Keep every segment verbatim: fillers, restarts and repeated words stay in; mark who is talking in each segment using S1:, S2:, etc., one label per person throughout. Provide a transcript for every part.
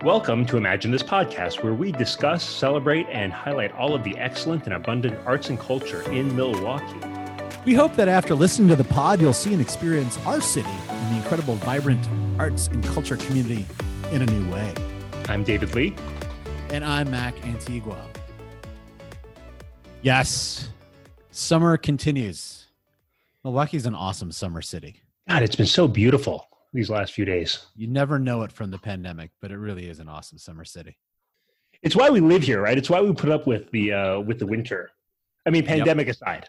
S1: Welcome to Imagine This Podcast, where we discuss, celebrate, and highlight all of the excellent and abundant arts and culture in Milwaukee.
S2: We hope that after listening to the pod, you'll see and experience our city and the incredible, vibrant arts and culture community in a new way.
S1: I'm David Lee.
S2: And I'm Mac Antigua. Yes, summer continues. Milwaukee's an awesome summer city.
S1: God, it's been so beautiful these last few days.
S2: You never know it from the pandemic, but it really is an awesome summer city.
S1: It's why we live here, right? It's why we put up with the uh, with the winter. I mean, pandemic yep. aside.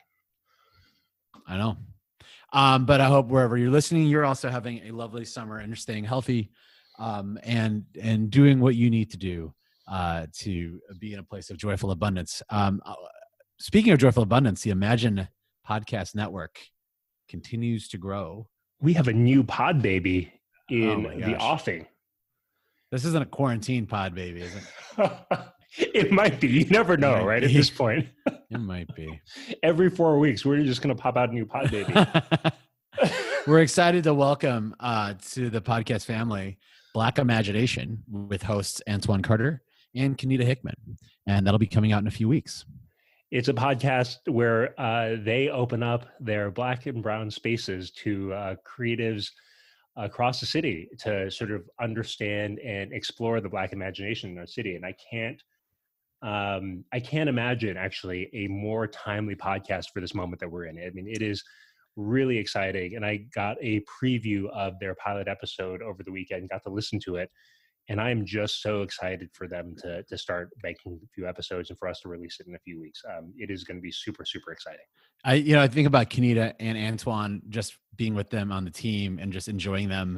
S2: I know. Um, but I hope wherever you're listening, you're also having a lovely summer and you're staying healthy um, and and doing what you need to do uh, to be in a place of joyful abundance. Um, speaking of joyful abundance, the Imagine Podcast Network continues to grow.
S1: We have a new pod baby in
S2: oh
S1: the offing.
S2: This isn't a quarantine pod baby, is it?
S1: It might be. You never know, right? Be. At this point.
S2: It might be.
S1: Every four weeks, we're just going to pop out a new pod baby.
S2: We're excited to welcome uh, to the podcast family, Black Imagination, with hosts Antoine Carter and Kenita Hickman. And that'll be coming out in a few weeks.
S1: It's a podcast where uh, they open up their Black and brown spaces to uh, creatives across the city to sort of understand and explore the Black imagination in our city. And I can't, um, I can't imagine actually a more timely podcast for this moment that we're in. I mean, it is really exciting. And I got a preview of their pilot episode over the weekend, got to listen to it. And I am just so excited for them to to start making a few episodes and for us to release it in a few weeks. Um, it is going to be super, super exciting.
S2: I, you know, I think about Kenita and Antoine, just being with them on the team and just enjoying them.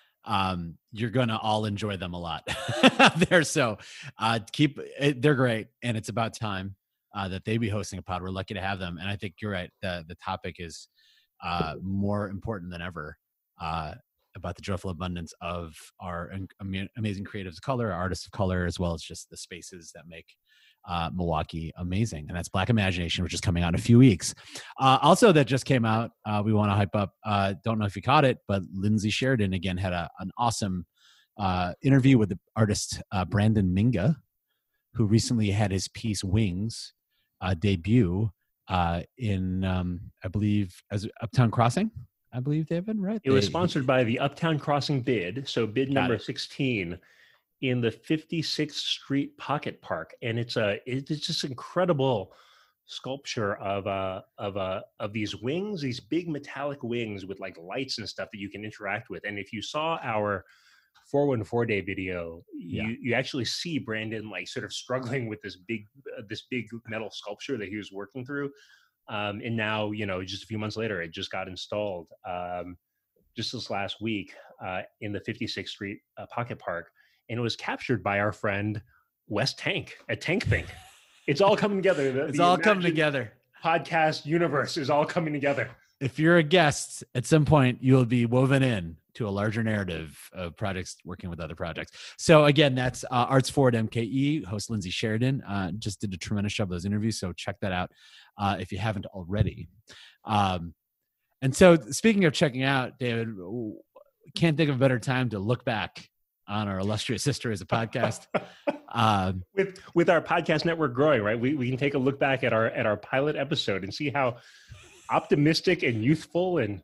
S2: Um, you're going to all enjoy them a lot there. So uh, keep, it, they're great. And it's about time uh, that they be hosting a pod. We're lucky to have them. And I think you're right. The, the topic is uh, more important than ever. Uh, about the joyful abundance of our amazing creatives of color, artists of color, as well as just the spaces that make uh, Milwaukee amazing. And that's Black Imagination, which is coming out in a few weeks. Uh, also, that just came out, uh, we want to hype up, uh, don't know if you caught it, but Lindsay Sheridan, again, had a, an awesome uh, interview with the artist uh, Brandon Minga, who recently had his piece Wings uh, debut uh, in, um, I believe, as Uptown Crossing. I believe, David, right?
S1: It was sponsored by the Uptown Crossing bid. So bid number sixteen in the fifty-sixth Street Pocket Park. And it's a, it's just incredible sculpture of uh of uh of these wings, these big metallic wings with like lights and stuff that you can interact with. And if you saw our four one four day video, yeah. you you actually see Brandon like sort of struggling with this big uh, this big metal sculpture that he was working through. Um, and now, you know, just a few months later, it just got installed um, just this last week uh, in the fifty-sixth Street uh, Pocket Park. And it was captured by our friend Wes Tank at Tank Think. It's all coming together. The,
S2: it's
S1: the
S2: all coming together.
S1: Podcast universe is all coming together.
S2: If you're a guest, at some point, you'll be woven in to a larger narrative of projects working with other projects. So again, that's uh, Arts Forward M K E, host Lindsay Sheridan, uh, just did a tremendous job of those interviews. So check that out uh, if you haven't already. Um, and so speaking of checking out, David, can't think of a better time to look back on our illustrious history as a podcast. Um,
S1: with with our podcast network growing, right? We we can take a look back at our at our pilot episode and see how optimistic and youthful and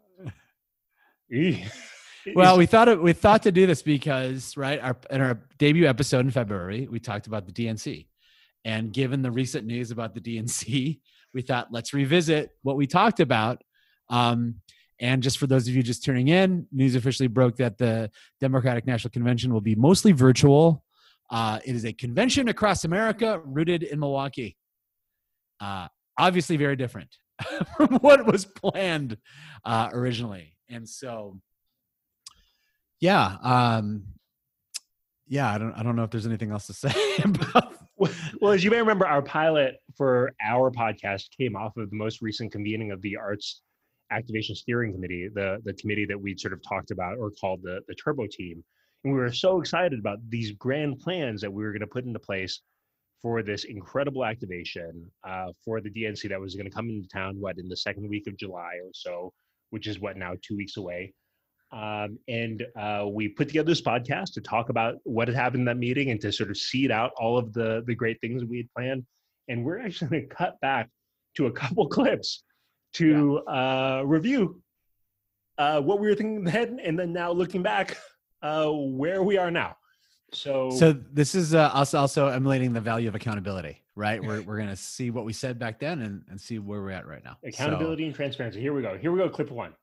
S2: well, we thought it, we thought to do this because, right, our, in our debut episode in February, we talked about the D N C. And given the recent news about the D N C, we thought, let's revisit what we talked about. Um, and just for those of you just tuning in, news officially broke that the Democratic National Convention will be mostly virtual. Uh, it is a convention across America rooted in Milwaukee. Uh, obviously very different from what was planned uh, originally. And so... Yeah. Um, yeah. I don't, I don't know if there's anything else to say about.
S1: Well, as you may remember, our pilot for our podcast came off of the most recent convening of the Arts Activation Steering Committee, the, the committee that we'd sort of talked about or called the, the Turbo Team. And we were so excited about these grand plans that we were going to put into place for this incredible activation uh, for the D N C that was going to come into town, what, in the second week of July or so, which is what, now two weeks away. Um, and uh, we put together this podcast to talk about what had happened in that meeting and to sort of seed out all of the, the great things we had planned. And we're actually going to cut back to a couple clips to yeah. uh, review uh, what we were thinking then, and then now looking back, uh, where we are now. So,
S2: so this is uh, us also emulating the value of accountability, right? We're we're gonna see what we said back then and, and see where we're at right now.
S1: Accountability
S2: so,
S1: and transparency. Here we go. Here we go. Clip one.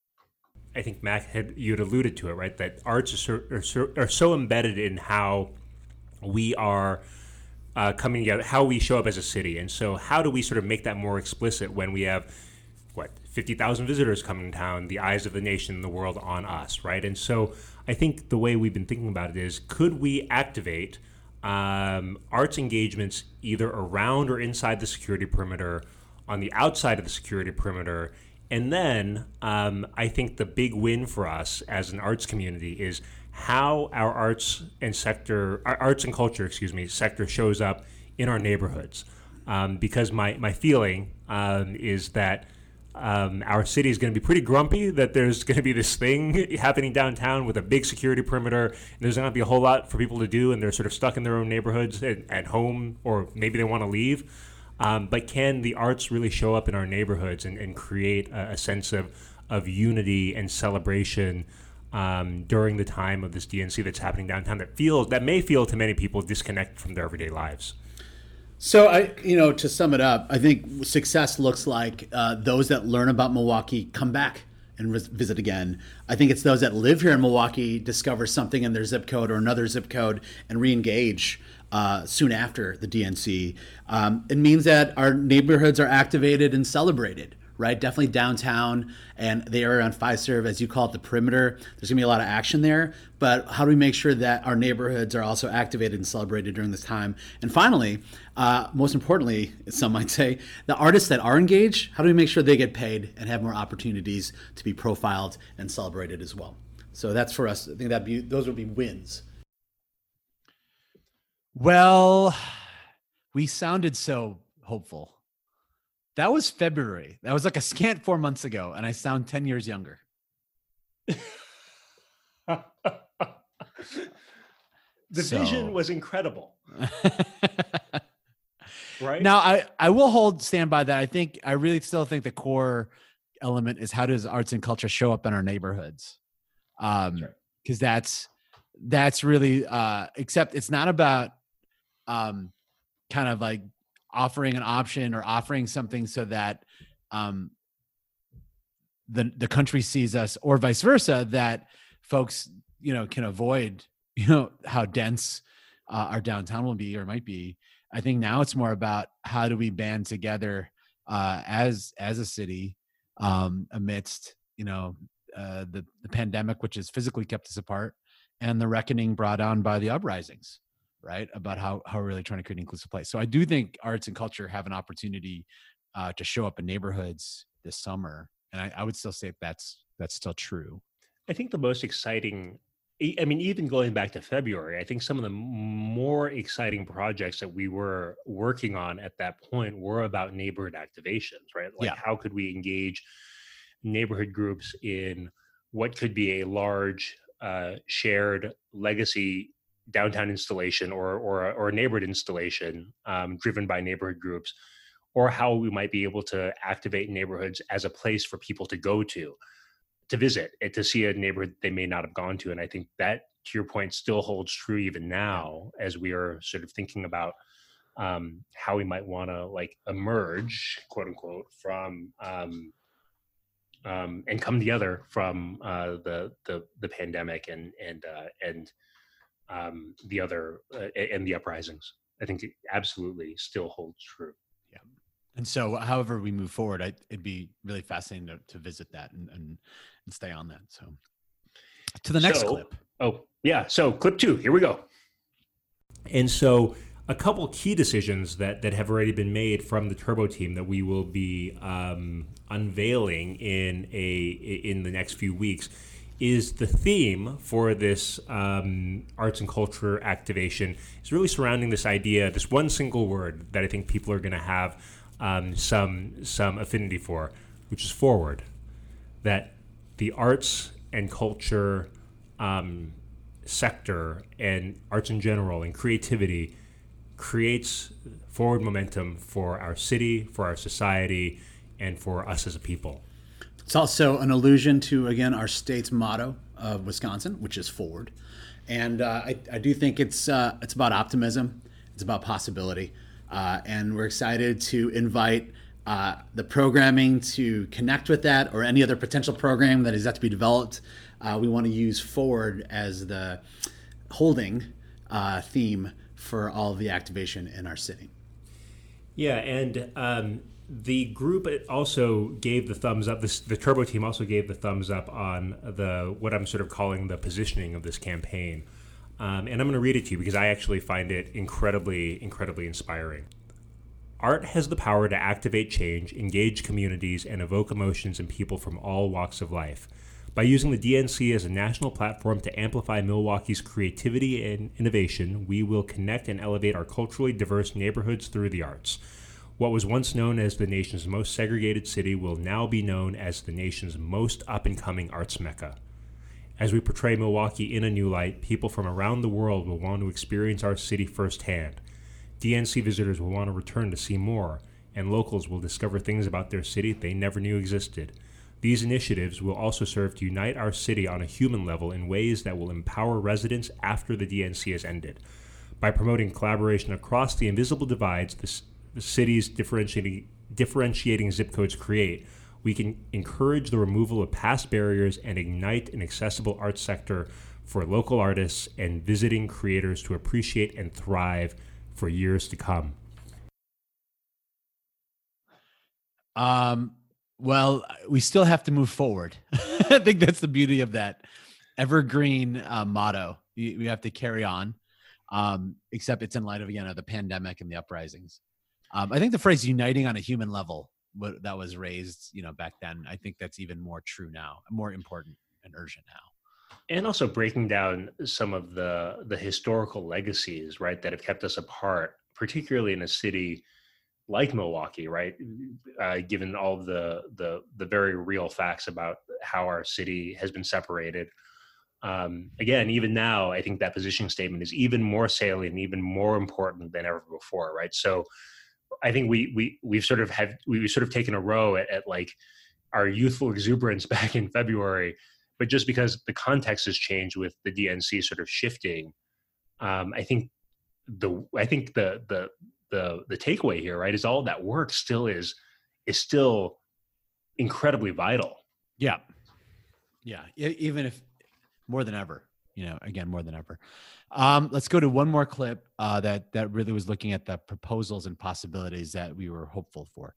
S1: I think Mac had you had alluded to it, right? That arts are so, are so, are so embedded in how we are uh, coming together, how we show up as a city, and so how do we sort of make that more explicit when we have what fifty thousand visitors coming to town, the eyes of the nation and the world on us, right? And so I think the way we've been thinking about it is, could we activate um, arts engagements either around or inside the security perimeter, on the outside of the security perimeter? And then um, I think the big win for us as an arts community is how our arts and sector, our arts and culture, excuse me, sector shows up in our neighborhoods. Um, because my, my feeling um, is that Um, our city is going to be pretty grumpy that there's going to be this thing happening downtown with a big security perimeter. And there's not going to be a whole lot for people to do, and they're sort of stuck in their own neighborhoods at, at home, or maybe they want to leave. Um, but can the arts really show up in our neighborhoods and, and create a, a sense of, of unity and celebration um, during the time of this D N C that's happening downtown that feels that may feel to many people disconnected from their everyday lives?
S3: So I, you know, to sum it up, I think success looks like uh, those that learn about Milwaukee come back and res- visit again. I think it's those that live here in Milwaukee discover something in their zip code or another zip code and re-engage uh, soon after the D N C. Um, it means that our neighborhoods are activated and celebrated, right? Definitely downtown and the area on Fiserv, as you call it, the perimeter. There's gonna be a lot of action there, but how do we make sure that our neighborhoods are also activated and celebrated during this time? And finally, uh, most importantly, some might say, the artists that are engaged, how do we make sure they get paid and have more opportunities to be profiled and celebrated as well? So that's for us. I think that be those would be wins.
S2: Well, we sounded so hopeful. That was February. That was like a scant four months ago, and I sound ten years younger.
S1: The
S2: So-
S1: vision was incredible, right?
S2: Now, I, I will hold stand by that. I think I really still think the core element is how does arts and culture show up in our neighborhoods? Um,
S1: Sure.
S2: because that's that's really uh, except it's not about um, kind of like offering an option or offering something so that um, the the country sees us, or vice versa, that folks, you know, can avoid, you know, how dense uh, our downtown will be or might be. I think now it's more about how do we band together uh, as as a city um, amidst, you know, uh, the the pandemic, which has physically kept us apart, and the reckoning brought on by the uprisings, right? About how how we're really trying to create an inclusive place. So I do think arts and culture have an opportunity uh, to show up in neighborhoods this summer, and I, I would still say that's that's still true.
S1: I think the most exciting, I I mean, even going back to February, I think some of the more exciting projects that we were working on at that point were about neighborhood activations, right? Like,
S2: Yeah.
S1: how could we engage neighborhood groups in what could be a large uh, shared legacy downtown installation, or or, or a neighborhood installation um, driven by neighborhood groups, or how we might be able to activate neighborhoods as a place for people to go to, to visit, and to see a neighborhood they may not have gone to. And I think that, to your point, still holds true even now, as we are sort of thinking about um, how we might want to like emerge, quote unquote, from um, um, and come together from uh, the the the pandemic and and uh, and um, the other uh, and the uprisings. I think it absolutely still holds true.
S2: Yeah. And so however we move forward, I, it'd be really fascinating to, to visit that and, and, and stay on that. So to the next
S1: So-
S2: clip.
S1: Oh, yeah. So clip two, here we go. And so a couple key decisions that, that have already been made from the Turbo team that we will be um, unveiling in a in the next few weeks is the theme for this um, arts and culture activation is really surrounding this idea, this one single word that I think people are going to have um, some some affinity for, which is forward. That the arts and culture um, sector and arts in general and creativity creates forward momentum for our city, for our society, and for us as a people.
S3: It's also an allusion to, again, our state's motto of Wisconsin, which is forward. And uh, I, I do think it's uh, it's about optimism. It's about possibility. Uh, and we're excited to invite uh, the programming to connect with that, or any other potential program that is yet to be developed. Uh, we want to use forward as the holding uh, theme for all of the activation in our city.
S1: Yeah, and um, the group also gave the thumbs up. This, the Turbo team also gave the thumbs up on the what I'm sort of calling the positioning of this campaign. Um, and I'm going to read it to you because I actually find it incredibly, incredibly inspiring. Art has the power to activate change, engage communities, and evoke emotions in people from all walks of life. By using the D N C as a national platform to amplify Milwaukee's creativity and innovation, we will connect and elevate our culturally diverse neighborhoods through the arts. What was once known as the nation's most segregated city will now be known as the nation's most up-and-coming arts mecca. As we portray Milwaukee in a new light, people from around the world will want to experience our city firsthand. D N C visitors will want to return to see more, and locals will discover things about their city they never knew existed. These initiatives will also serve to unite our city on a human level in ways that will empower residents after the D N C has ended. By promoting collaboration across the invisible divides the, the city's differentiating, differentiating zip codes create, we can encourage the removal of past barriers and ignite an accessible arts sector for local artists and visiting creators to appreciate and thrive for years to come.
S2: Um. Well, we still have to move forward. I think that's the beauty of that evergreen uh, motto. We, we have to carry on, um, except it's in light of, again, of the pandemic and the uprisings. Um, I think the phrase "uniting on a human level" what, that was raised, you know, back then. I think that's even more true now, more important and urgent now.
S1: And also breaking down some of the the historical legacies, right, that have kept us apart, particularly in a city like Milwaukee, right? Uh, given all of the, the the very real facts about how our city has been separated. Um, again, even now, I think that positioning statement is even more salient and even more important than ever before, right? So I think we we we've sort of had we've sort of taken a row at, at like our youthful exuberance back in February, but just because the context has changed with the D N C sort of shifting, um, I think the I think the the the the takeaway here, right, is all of that work still is is still incredibly vital.
S2: Yeah, yeah. E- even if more than ever, you know, again, more than ever. Um, let's go to one more clip uh, that that really was looking at the proposals and possibilities that we were hopeful for.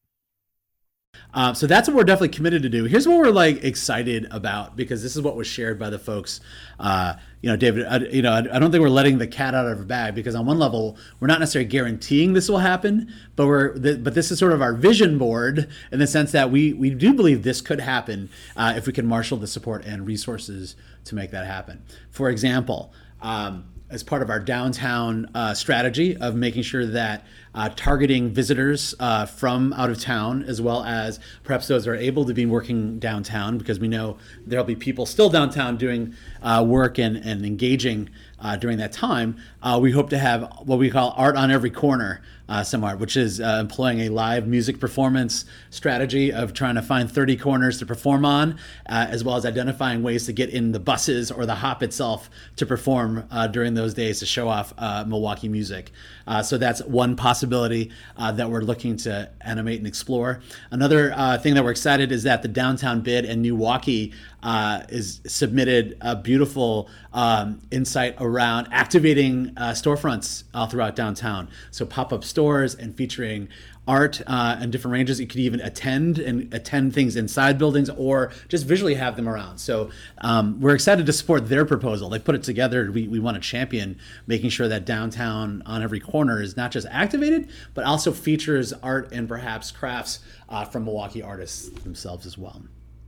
S3: Um, so that's what we're definitely committed to do. Here's what we're like excited about, because this is what was shared by the folks. Uh, you know, David, I, you know, I, I don't think we're letting the cat out of the bag, because on one level, we're not necessarily guaranteeing this will happen, but we're, th- but this is sort of our vision board in the sense that we, we do believe this could happen uh, if we can marshal the support and resources to make that happen. For example, um, as part of our downtown uh, strategy of making sure that uh, targeting visitors uh, from out of town, as well as perhaps those that are able to be working downtown, because we know there'll be people still downtown doing uh, work and, and engaging uh, during that time. Uh, we hope to have what we call art on every corner uh, somewhere, which is uh, employing a live music performance strategy of trying to find thirty corners to perform on, uh, as well as identifying ways to get in the buses or the hop itself to perform uh, during those days to show off uh, Milwaukee music. Uh, so that's one possibility uh, that we're looking to animate and explore. Another uh, thing that we're excited is that the downtown bid in Milwaukee uh, is submitted a beautiful um, insight around activating uh, storefronts all throughout downtown. So pop-up stores and featuring art uh, and different ranges. You could even attend and attend things inside buildings or just visually have them around. So um, we're excited to support their proposal. They put it together. We, we want to champion making sure that downtown on every corner is not just activated, but also features art and perhaps crafts uh, from Milwaukee artists themselves as well.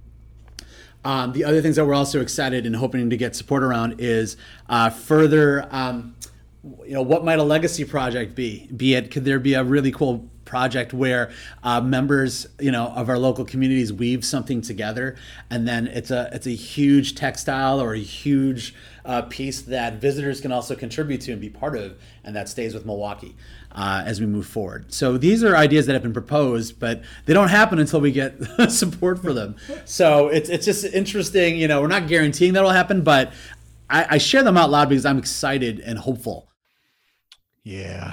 S3: Um, the other things that we're also excited and hoping to get support around is uh, further, um, you know, what might a legacy project be? Be it, could there be a really cool project where uh, members, you know, of our local communities weave something together, and then it's a it's a huge textile or a huge uh, piece that visitors can also contribute to and be part of, and that stays with Milwaukee uh, as we move forward. So these are ideas that have been proposed, but they don't happen until we get support for them. So it's it's just interesting. You know, we're not guaranteeing that'll happen, but I, I share them out loud because I'm excited and hopeful.
S2: Yeah.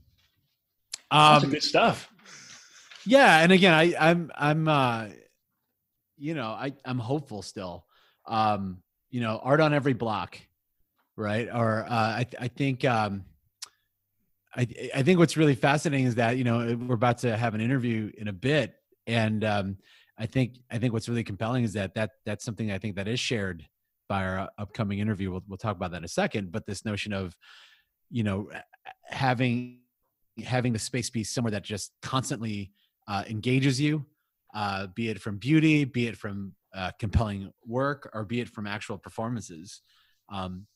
S1: That's
S2: Um,
S1: good stuff.
S2: yeah. And again, I, I'm, I'm, uh, you know, I, I'm hopeful still. Um, you know, art on every block, right? Or uh, I, I think, um, I, I think what's really fascinating is that, you know, we're about to have an interview in a bit, and um, I think, I think what's really compelling is that that that's something I think that is shared by our upcoming interview. We'll, we'll talk about that in a second. But this notion of, you know, having having the space be somewhere that just constantly uh, engages you, uh, be it from beauty, be it from uh, compelling work, or be it from actual performances. Um,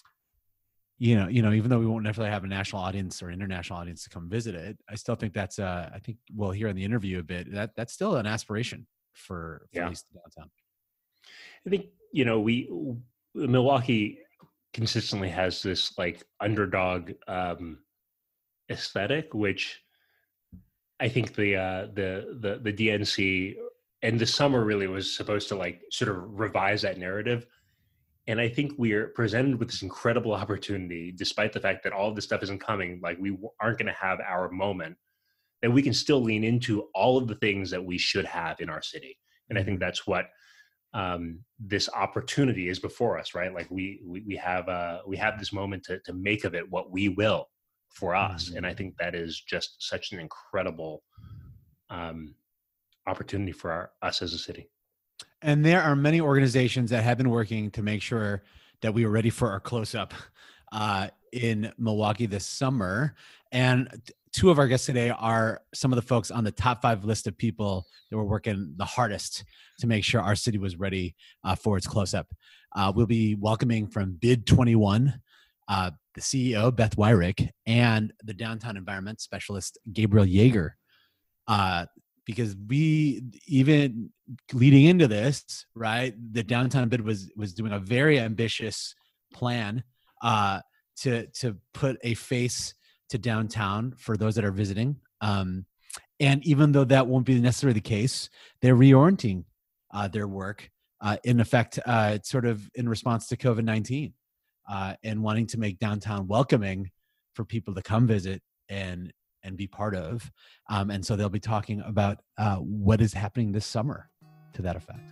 S2: you know, you know, even though we won't necessarily have a national audience or international audience to come visit it, I still think that's. Uh, I think we'll hear in the interview a bit that that's still an aspiration for, for
S1: Yeah.
S2: East Downtown.
S1: I think, you know, we Milwaukee consistently has this like underdog um, aesthetic, which I think the uh, the the the D N C and the summer really was supposed to like sort of revise that narrative. And I think we're presented with this incredible opportunity, despite the fact that all of this stuff isn't coming. Like we aren't going to have our moment, that we can still lean into all of the things that we should have in our city. And I think that's what um, this opportunity is before us, right? Like we we, we have uh, we have this moment to to make of it what we will for us. Mm-hmm. And I think that is just such an incredible um, opportunity for our, us as a city.
S2: And there are many organizations that have been working to make sure that we are ready for our close-up uh, in Milwaukee this summer. And two of our guests today are some of the folks on the top five list of people that were working the hardest to make sure our city was ready uh, for its close-up. Uh, we'll be welcoming from Bid twenty-one, uh, the C E O, Beth Wyrick, and the Downtown Environment Specialist, Gabriel Yeager. Uh, because we, even leading into this, right, the Downtown Bid was was doing a very ambitious plan uh, to to put a face to downtown for those that are visiting. Um, and even though that won't be necessarily the case, they're reorienting uh, their work uh, in effect, uh, sort of in response to COVID nineteen uh, and wanting to make downtown welcoming for people to come visit and and be part of. Um, and so they'll be talking about uh, what is happening this summer to that effect.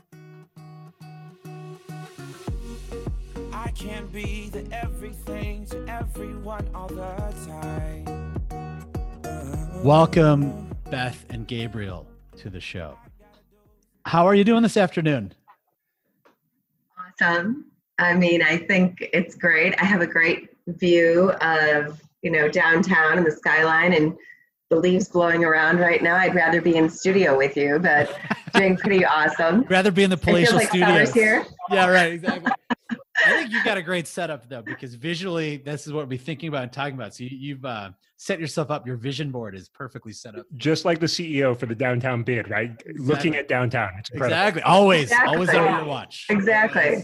S4: I can't be the everything to everyone all the time. Uh,
S2: Welcome, Beth and Gabriel, to the show. How are you doing this afternoon?
S5: Awesome. I mean, I think it's great. I have a great view of, you know, downtown and the skyline and the leaves blowing around right now. I'd rather be in studio with you, but doing pretty awesome.
S2: Rather be in the palatial
S5: like
S2: studios.
S5: Here.
S2: Yeah, right, exactly. I think you got a great setup though, because visually, this is what we'll be thinking about and talking about. So you, you've uh, set yourself up. Your vision board is perfectly set up.
S1: Just like the C E O for the Downtown Bid, right? Exactly. Looking at downtown. It's incredible.
S2: Exactly. Always,
S5: exactly.
S2: always on your watch.
S5: Exactly.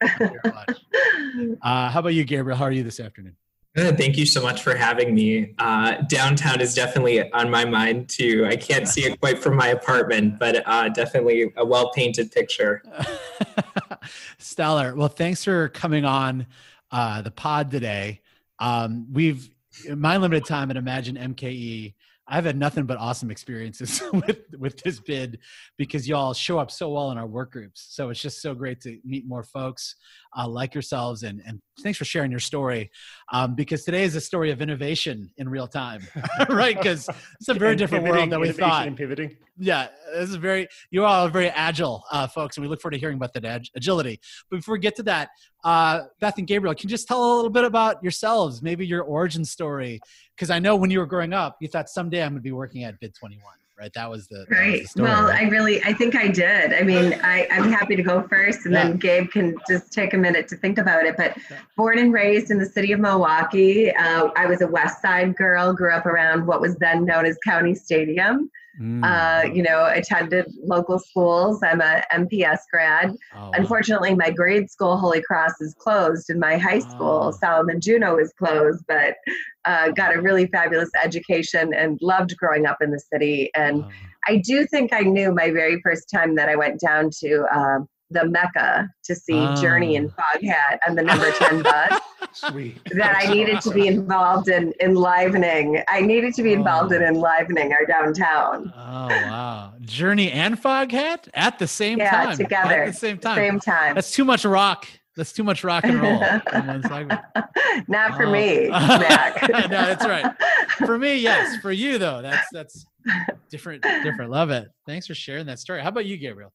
S2: Uh, how about you, Gabriel? How are you this afternoon?
S6: Good. Thank you so much for having me. Uh, downtown is definitely on my mind too. I can't see it quite from my apartment, but uh, definitely a well-painted picture.
S2: Stellar. Well, thanks for coming on uh, the pod today. Um, we've, in my limited time at Imagine M K E, I've had nothing but awesome experiences with, with this bid because y'all show up so well in our work groups. So it's just so great to meet more folks uh, like yourselves. And, and thanks for sharing your story um, because today is a story of innovation in real time, right? Because it's a very
S1: and
S2: different
S1: pivoting,
S2: world than we thought.
S1: And pivoting.
S2: Yeah, this is very, you all are very agile uh, folks, and we look forward to hearing about that ag- agility. But before we get to that, uh, Beth and Gabriel, can you just tell a little bit about yourselves, maybe your origin story? Because I know when you were growing up, you thought someday I'm going to be working at Bid twenty-one. right? That was the, that
S5: Right.
S2: was the story,
S5: Well,
S2: right?
S5: I really, I think I did. I mean, I, I'm happy to go first, and
S2: Yeah.
S5: then Gabe can just take a minute to think about it. But born and raised in the city of Milwaukee, uh, I was a West Side girl, grew up around what was then known as County Stadium.
S2: Mm.
S5: Uh, you know, attended local schools. I'm a M P S grad.
S2: Oh, wow.
S5: Unfortunately, my grade school, Holy Cross, is closed, and my high school,
S2: Oh.
S5: Solomon Juneau, is closed. But uh, got a really fabulous education and loved growing up in the city. And
S2: Oh.
S5: I do think I knew my very first time that I went down to um, the Mecca to see Journey and Foghat and the number ten bus.
S1: Sweet.
S5: That I needed to be involved in enlivening. I needed to be involved in
S2: Oh.
S5: enlivening our downtown.
S2: Oh, wow. Journey and Foghat at the same
S5: Yeah,
S2: time.
S5: together.
S2: At the same time.
S5: Same time.
S2: That's too much rock. That's too much rock and roll in one segment.
S5: Not for
S2: Oh.
S5: me, Mac.
S2: No, that's right. For me, yes. For you, though, that's that's different. Different. Love it. Thanks for sharing that story. How about you, Gabriel?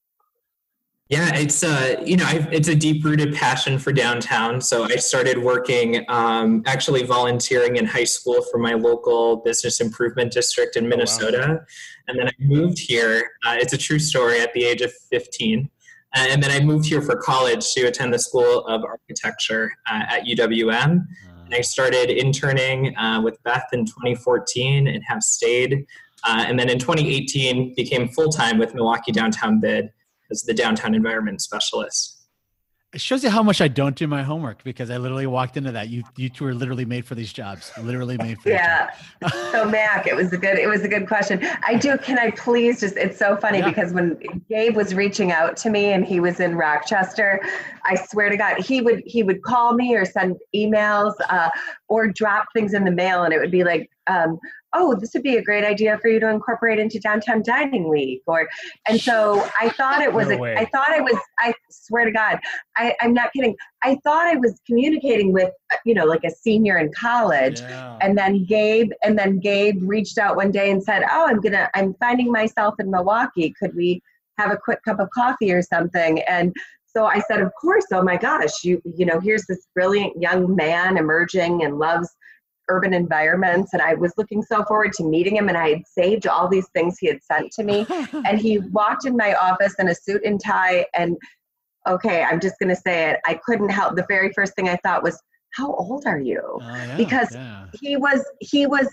S6: Yeah, it's uh, you know, I've, it's a deep-rooted passion for downtown. So I started working, um, actually volunteering in high school for my local business improvement district in Minnesota, and then I moved here. Uh, it's a true story. At the age of fifteen, uh, and then I moved here for college to attend the School of Architecture uh, at U W M. And I started interning uh, with Beth in twenty fourteen and have stayed. Uh, and then in twenty eighteen, became full-time with Milwaukee Downtown Bid as the downtown environment specialist.
S2: It shows you how much I don't do my homework because I literally walked into that. You you two are literally made for these jobs. Literally made for
S5: Yeah.
S2: these jobs.
S5: So Mac, it was a good it was a good question. I do can I please just it's so funny
S2: Yeah.
S5: because when Gabe was reaching out to me and he was in Rochester, I swear to God, he would he would call me or send emails uh, or drop things in the mail, and it would be like, um, oh, this would be a great idea for you to incorporate into Downtown Dining Week. Or, and so I thought it was,
S1: No
S5: a,
S1: way.
S5: I thought I was, I swear to God, I, I'm not kidding. I thought I was communicating with, you know, like a senior in college.
S2: Yeah.
S5: And then Gabe, and then Gabe reached out one day and said, oh, I'm going to, I'm finding myself in Milwaukee. Could we have a quick cup of coffee or something? And so I said, of course. Oh my gosh, you, you know, here's this brilliant young man emerging and loves urban environments, and I was looking so forward to meeting him, and I had saved all these things he had sent to me. And he walked in my office in a suit and tie, and okay, I'm just going to say it, I couldn't help, the very first thing I thought was, how old are you?
S2: Oh, yeah,
S5: Because
S2: yeah.
S5: he was he was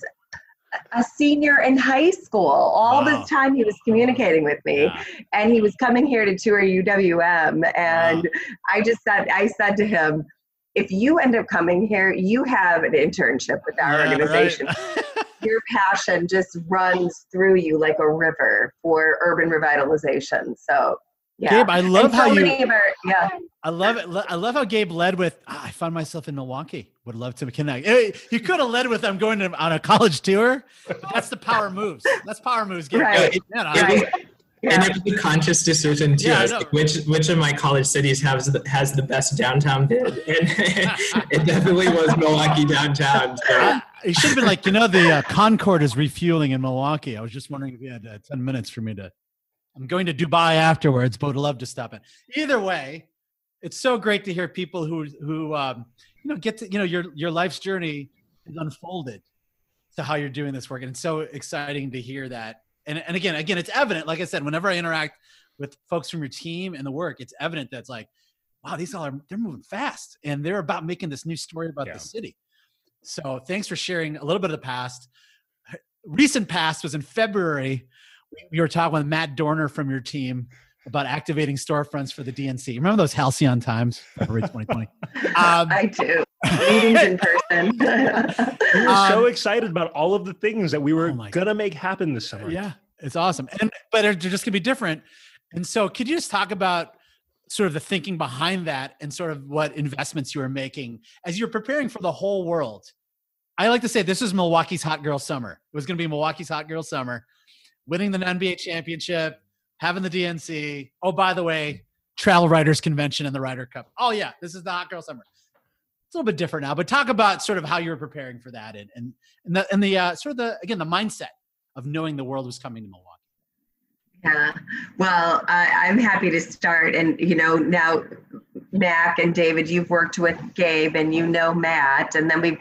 S5: a senior in high school. All
S2: Wow.
S5: this time he was communicating with me,
S2: Yeah.
S5: and he was coming here to tour U W M, and
S2: Wow.
S5: I just said, I said to him, if you end up coming here, you have an internship with our
S2: Yeah,
S5: organization.
S2: right.
S5: Your passion just runs through you like a river for urban revitalization. So, yeah.
S2: Gabe, I love
S5: And
S2: how
S5: so
S2: you-
S5: many of our, yeah.
S2: I love it. I love how Gabe led with, ah, I found myself in Milwaukee. Would love to connect. Eh, You could have led with, I'm going to, on a college tour. But that's the power moves. That's power moves, Gabe.
S5: Right.
S6: It-
S2: Yeah, no,
S6: it
S2: I-
S6: was-
S5: Right.
S6: And
S5: Yeah.
S6: it was a conscious decision too.
S2: Yeah, I
S6: I was
S2: know.
S6: like, which which of my college cities has the, has the best downtown bid? And it definitely was Milwaukee downtown. So
S2: It should have been like, you know, the uh, Concorde is refueling in Milwaukee. I was just wondering if you had uh, ten minutes for me to, I'm going to Dubai afterwards, but would love to stop in. Either way, it's so great to hear people who, who, um, you know, get to, you know, your, your life's journey is unfolded to how you're doing this work. And it's so exciting to hear that. And, and again, again, it's evident, like I said, whenever I interact with folks from your team and the work, it's evident that's like, wow, these all are, they're moving fast and they're about making this new story about
S1: Yeah.
S2: the city. So thanks for sharing a little bit of the past. Recent past was in February. We were talking with Matt Dorner from your team about activating storefronts for the D N C. Remember those halcyon times, February twenty twenty? Um,
S5: I do. Meetings in person.
S1: We were so
S2: Um,
S1: excited about all of the things that we were
S2: Oh my
S1: gonna make happen this summer.
S2: Yeah, it's awesome. And but they're just gonna be different. And so could you just talk about sort of the thinking behind that and sort of what investments you were making as you're preparing for the whole world? I like to say this is Milwaukee's hot girl summer. It was gonna be Milwaukee's hot girl summer, winning the N B A championship, having the D N C. Oh, by the way, Travel Writers Convention and the Ryder Cup. Oh yeah, this is the hot girl summer. It's a little bit different now, but talk about sort of how you were preparing for that and and and the and the uh, sort of the again the mindset of knowing the world was coming to Milwaukee.
S5: Yeah, well, I, I'm happy to start. And, you know, now, Mac and David, you've worked with Gabe and you know Matt. And then we've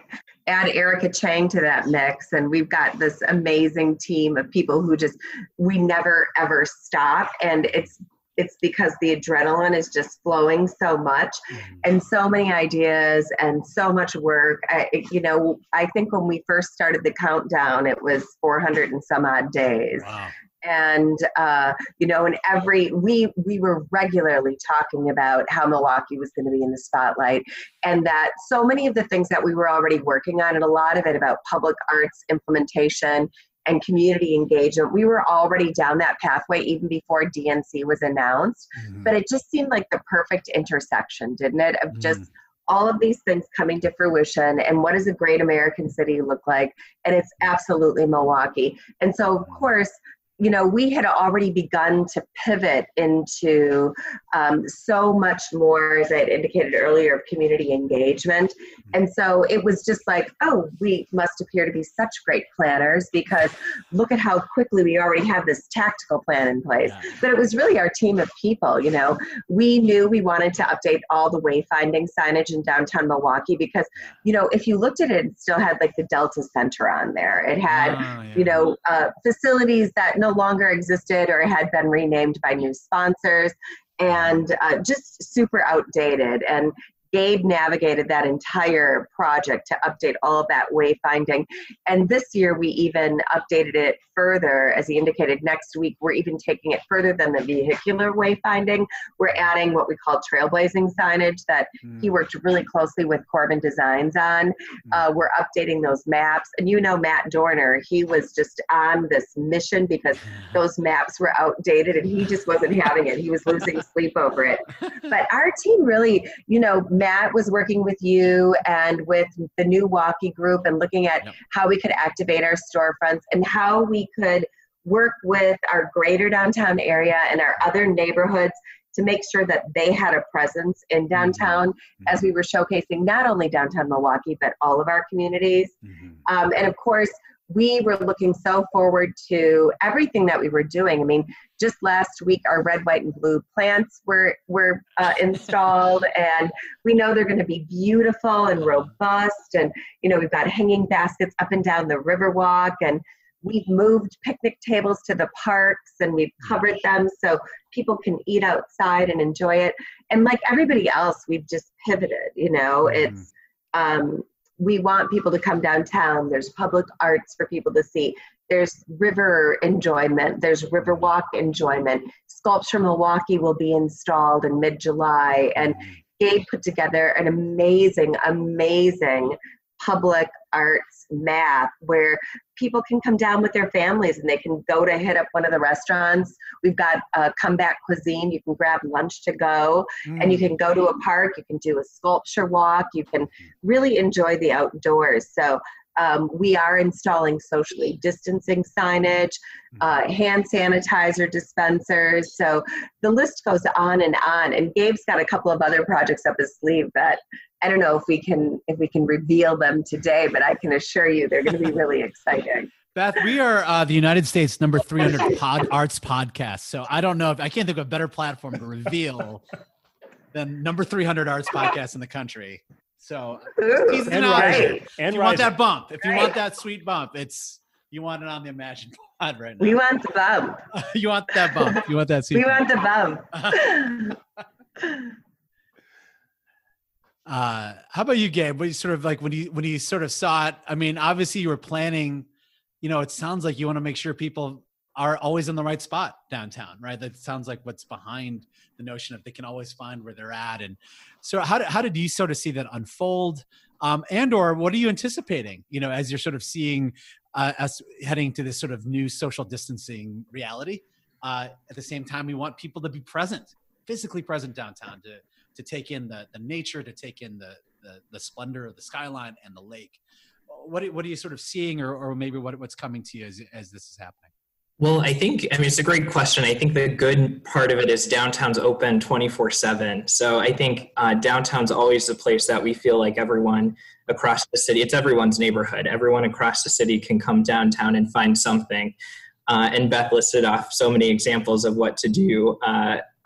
S5: add Erica Chang to that mix, and we've got this amazing team of people who just, we never ever stop. And it's it's because the adrenaline is just flowing so much, and so many ideas and so much work. I, you know, I think when we first started the countdown, it was four hundred and some odd days.
S2: Wow.
S5: And, uh, you know, and every, we, we were regularly talking about how Milwaukee was going to be in the spotlight, and that so many of the things that we were already working on, and a lot of it about public arts implementation and community engagement, we were already down that pathway even before D N C was announced. Mm-hmm. But it just seemed like the perfect intersection, didn't it? Of mm-hmm. just all of these things coming to fruition, and what does a great American city look like? And it's absolutely Milwaukee. And so, of course, you know, we had already begun to pivot into um, so much more, as I had indicated earlier, of community engagement. And so it was just like, oh, we must appear to be such great planners, because look at how quickly we already have this tactical plan in place. Yeah. But it was really our team of people. You know, we knew we wanted to update all the wayfinding signage in downtown Milwaukee, because, you know, if you looked at it, it still had like the Delta Center on there. It had, oh, yeah. you know, uh, facilities that no longer existed or had been renamed by new sponsors, and uh, just super outdated. And Gabe navigated that entire project to update all of that wayfinding. And this year we even updated it further. As he indicated, next week we're even taking it further than the vehicular wayfinding. We're adding what we call trailblazing signage that mm. he worked really closely with Corbin Designs on. Uh, we're updating those maps. And you know Matt Dorner, he was just on this mission because those maps were outdated and he just wasn't having it. He was losing sleep over it. But our team really, you know, Matt was working with you and with the new Walkie group and looking at yep. how we could activate our storefronts and how we could work with our greater downtown area and our other neighborhoods to make sure that they had a presence in downtown mm-hmm. as we were showcasing not only downtown Milwaukee, but all of our communities. Mm-hmm. Um, and of course, we were looking so forward to everything that we were doing. I mean, just last week, our red, white, and blue plants were, were uh, installed, and we know they're going to be beautiful and robust. And, you know, we've got hanging baskets up and down the Riverwalk, and we've moved picnic tables to the parks, and we've covered them so people can eat outside and enjoy it. And like everybody else, we've just pivoted, you know, it's, um, we want people to come downtown. There's public arts for people to see. There's river enjoyment. There's Riverwalk enjoyment. Sculpture Milwaukee will be installed in mid-July. And Gabe put together an amazing, amazing public arts map where people can come down with their families and they can go to hit up one of the restaurants. We've got a comeback cuisine. You can grab lunch to go mm. and you can go to a park. You can do a sculpture walk. You can really enjoy the outdoors. So um, we are installing socially distancing signage, uh, hand sanitizer dispensers. So the list goes on and on. And Gabe's got a couple of other projects up his sleeve that I don't know if we can if we can reveal them today, but I can assure you they're going to be really exciting.
S2: Beth, we are uh, the United States number three hundred pod, arts podcast. So I don't know if I can't think of a better platform to reveal than number three hundred arts podcast in the country. So
S5: Ooh,
S2: and right.
S1: and
S2: if you want that bump, if you right. want that sweet bump, it's you want it on the Imagine Pod right now.
S5: We want the bump.
S2: You want that bump. You want that sweet
S5: we
S2: bump.
S5: want the bump.
S2: Uh, how about you, Gabe? What you sort of like when you when you sort of saw it? I mean, obviously you were planning. You know, it sounds like you want to make sure people are always in the right spot downtown, right? That sounds like what's behind the notion of they can always find where they're at. And so, how did how did you sort of see that unfold? Um, and or what are you anticipating? You know, as you're sort of seeing uh, us heading to this sort of new social distancing reality. Uh, at the same time, we want people to be present, physically present downtown to. to take in the, the nature, to take in the, the, the splendor of the skyline and the lake. What, what are you sort of seeing or, or maybe what, what's coming to you as, as this is happening?
S6: Well, I think, I mean, it's a great question. I think the good part of it is downtown's open twenty-four seven. So I think uh, downtown's always a place that we feel like everyone across the city, it's everyone's neighborhood. Everyone across the city can come downtown and find something. Uh, and Beth listed off so many examples of what to do uh,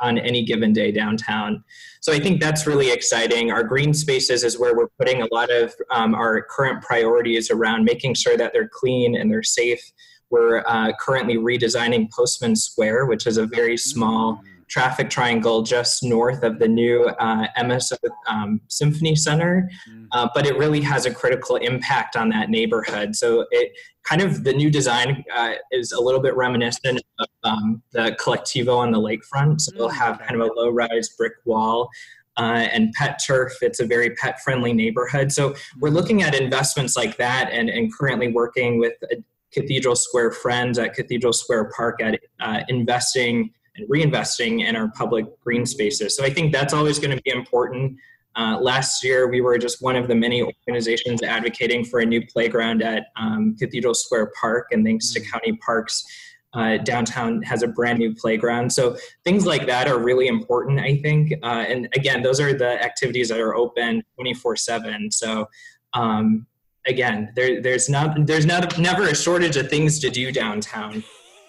S6: on any given day downtown. So I think that's really exciting. Our green spaces is where we're putting a lot of um, our current priorities around making sure that they're clean and they're safe. We're uh, currently redesigning Postman Square, which is a very small traffic triangle just north of the new uh, M S O um, Symphony Center, uh, but it really has a critical impact on that neighborhood. So it kind of, the new design uh, is a little bit reminiscent of um, the Collectivo on the lakefront. So it'll have kind of a low-rise brick wall uh, and pet turf. It's a very pet-friendly neighborhood. So we're looking at investments like that, and, and currently working with Cathedral Square friends at Cathedral Square Park at uh, investing and reinvesting in our public green spaces. So I think that's always going to be important. Uh, last year, we were just one of the many organizations advocating for a new playground at um, Cathedral Square Park, and thanks to County Parks, uh, downtown has a brand new playground. So things like that are really important, I think. Uh, and again, those are the activities that are open twenty-four seven. So um, again, there, there's not there's not never a shortage of things to do downtown.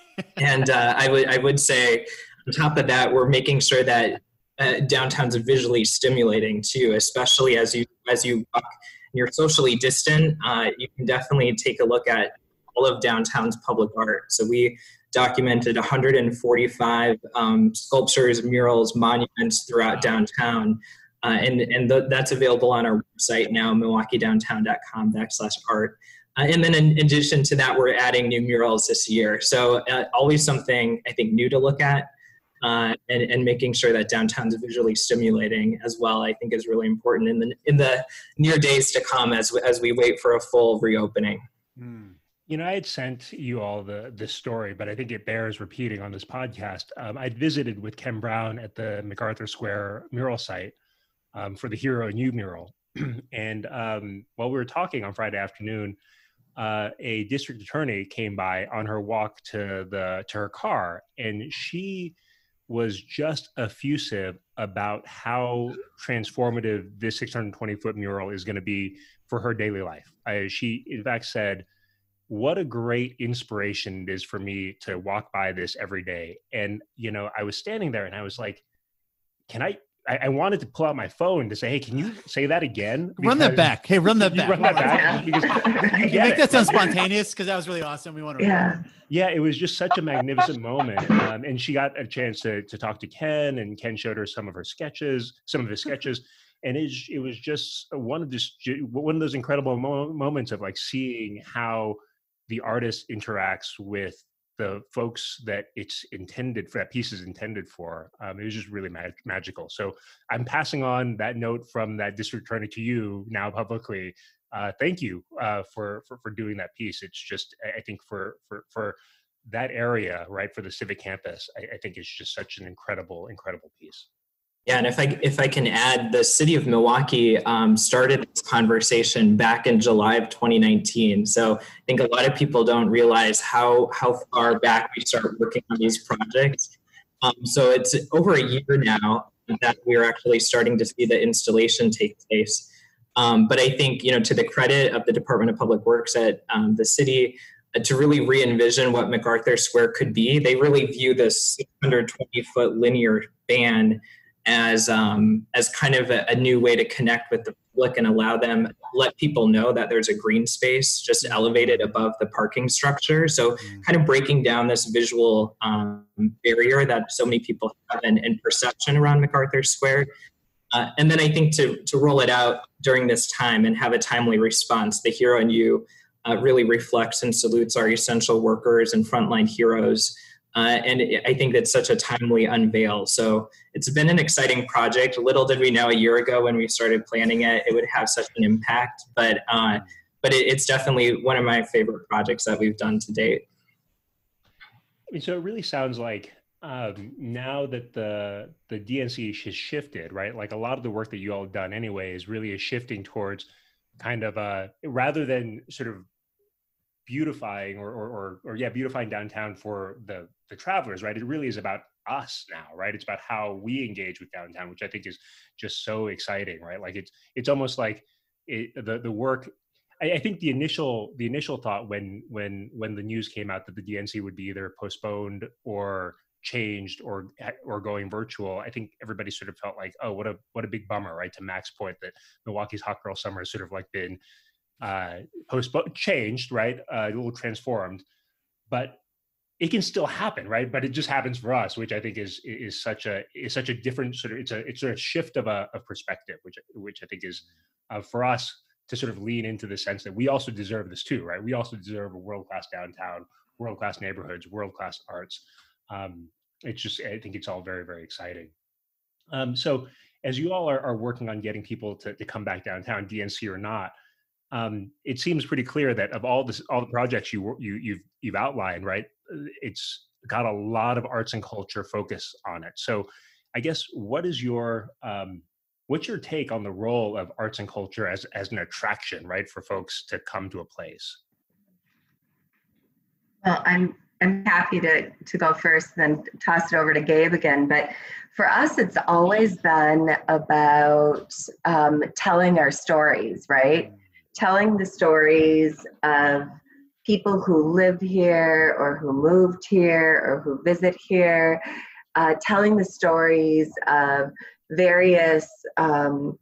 S6: And uh, I would I would say, on top of that, we're making sure that uh, downtown's visually stimulating too, especially as you as you walk. You're socially distant. Uh, you can definitely take a look at all of downtown's public art. So we documented one hundred forty-five um, sculptures, murals, monuments throughout downtown, uh, and and th- that's available on our website now, milwaukee downtown dot com backslash art. Uh, and then in addition to that, we're adding new murals this year. So uh, always something, I think, new to look at, uh, and, and making sure that downtown's visually stimulating as well, I think is really important in the in the near days to come as, as we wait for a full reopening.
S1: Mm. You know, I had sent you all the this story, but I think it bears repeating on this podcast. Um, I'd visited with Ken Brown at the MacArthur Square mural site um, for the Hero and You mural. And um, while we were talking on Friday afternoon, Uh, a district attorney came by on her walk to the to her car, and she was just effusive about how transformative this six hundred twenty foot mural is going to be for her daily life. I, she, in fact, said, "What a great inspiration it is for me to walk by this every day." And you know, I was standing there, and I was like, "Can I?" I, I wanted to pull out my phone to say, "Hey, can you say that again?
S2: Run that back. Hey, run that back.
S1: Run that back." Because you
S2: you make that sound spontaneous, because that was really awesome. We want to.
S5: Yeah.
S1: Yeah, it was just such a magnificent moment. Um, and she got a chance to to talk to Ken, and Ken showed her some of her sketches, some of his sketches. And it, it was just one of this, one of those incredible mo- moments of like seeing how the artist interacts with the folks that it's intended for, that piece is intended for. Um, it was just really mag- magical. So I'm passing on that note from that district attorney to you now publicly. Uh, thank you uh, for, for for doing that piece. It's just, I think for for for that area, right, for the Civic Campus, I, I think it's just such an incredible, incredible piece.
S6: Yeah, and if I if I can add, the city of Milwaukee um, started this conversation back in July of twenty nineteen. So I think a lot of people don't realize how how far back we start working on these projects. Um, so it's over a year now that we're actually starting to see the installation take place. Um, but I think, you know, to the credit of the Department of Public Works at um, the city, uh, to really re-envision what MacArthur Square could be, they really view this six hundred twenty foot linear band as um, as kind of a, a new way to connect with the public and allow them, let people know that there's a green space just elevated above the parking structure. So kind of breaking down this visual um, barrier that so many people have in, in perception around MacArthur Square. Uh, and then I think to, to roll it out during this time and have a timely response, the Hero and You uh, really reflects and salutes our essential workers and frontline heroes. Uh, and it, I think that's such a timely unveil. So it's been an exciting project. Little did we know a year ago when we started planning it, it would have such an impact. But uh, but it, it's definitely one of my favorite projects that we've done to date.
S1: I mean, so it really sounds like um, now that the the D N C has shifted, right? Like a lot of the work that you all have done anyway is really is shifting towards kind of uh, rather than sort of beautifying or, or, or, or yeah, beautifying downtown for the, the travelers, right? It really is about us now, right? It's about how we engage with downtown, which I think is just so exciting, right? Like it's, it's almost like it, the, the work, I, I think the initial, the initial thought when, when, when the news came out that the D N C would be either postponed or changed or or going virtual, I think everybody sort of felt like, oh, what a what a big bummer, right? To Mac's point, that Milwaukee's Hot Girl Summer has sort of like been uh, postponed, changed, right? Uh, a little transformed, but it can still happen, right? But it just happens for us, which I think is is such a is such a different sort of it's a it's a shift of a of perspective, which which I think is uh, for us to sort of lean into the sense that we also deserve this too, right? We also deserve a world class downtown, world class neighborhoods, world class arts. Um, it's just I think it's all very very exciting. Um, so as you all are, are working on getting people to, to come back downtown, D N C or not, um, it seems pretty clear that of all this all the projects you you you've you've outlined, right? It's got a lot of arts and culture focus on it. So I guess what is your um, what's your take on the role of arts and culture as as an attraction, right, for folks to come to a place?
S5: Well, I'm I'm happy to to go first, then toss it over to Gabe again. But for us, it's always been about um, telling our stories, right? Telling the stories of people who live here or who moved here or who visit here, uh, telling the stories of various, um,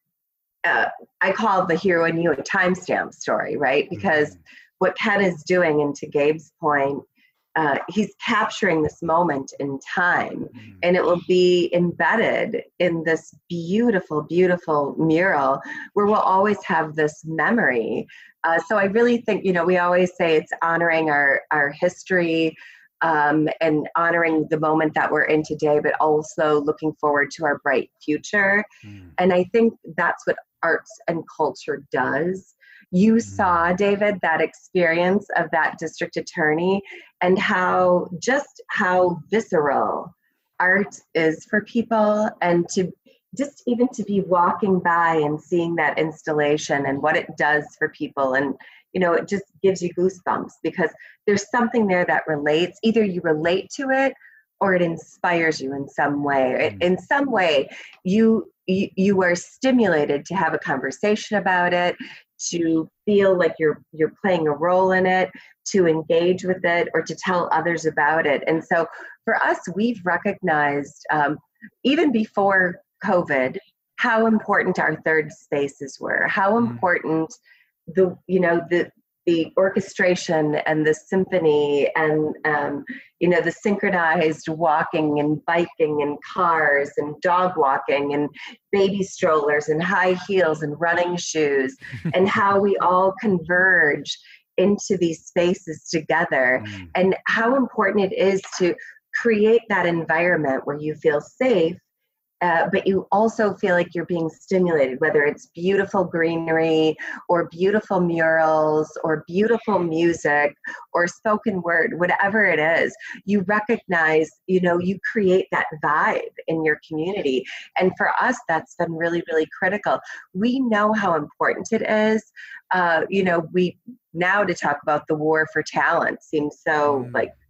S5: uh, I call the hero in you a timestamp story, right? Because what Ken is doing, and to Gabe's point, uh, he's capturing this moment in time, and it will be embedded in this beautiful, beautiful mural where we'll always have this memory. Uh, so I really think, you know, we always say it's honoring our, our history um, and honoring the moment that we're in today, but also looking forward to our bright future. Mm. And I think that's what arts and culture does. You mm. saw, David, that experience of that district attorney and how just how visceral art is for people, and to just even to be walking by and seeing that installation and what it does for people. And, you know, it just gives you goosebumps because there's something there that relates. Either you relate to it or it inspires you in some way. In some way, you, you, you are stimulated to have a conversation about it, to feel like you're you're playing a role in it, to engage with it, or to tell others about it. And so for us, we've recognized, um, even before COVID, how important our third spaces were, how important the, you know, the the orchestration and the symphony and, um, you know, the synchronized walking and biking and cars and dog walking and baby strollers and high heels and running shoes, and how we all converge into these spaces together, mm. and how important it is to create that environment where you feel safe, Uh, but you also feel like you're being stimulated, whether it's beautiful greenery or beautiful murals or beautiful music or spoken word, whatever it is, you recognize, you know, you create that vibe in your community. And for us, that's been really, really critical. We know how important it is. Uh, you know, we now to talk about the war for talent seems so mm. like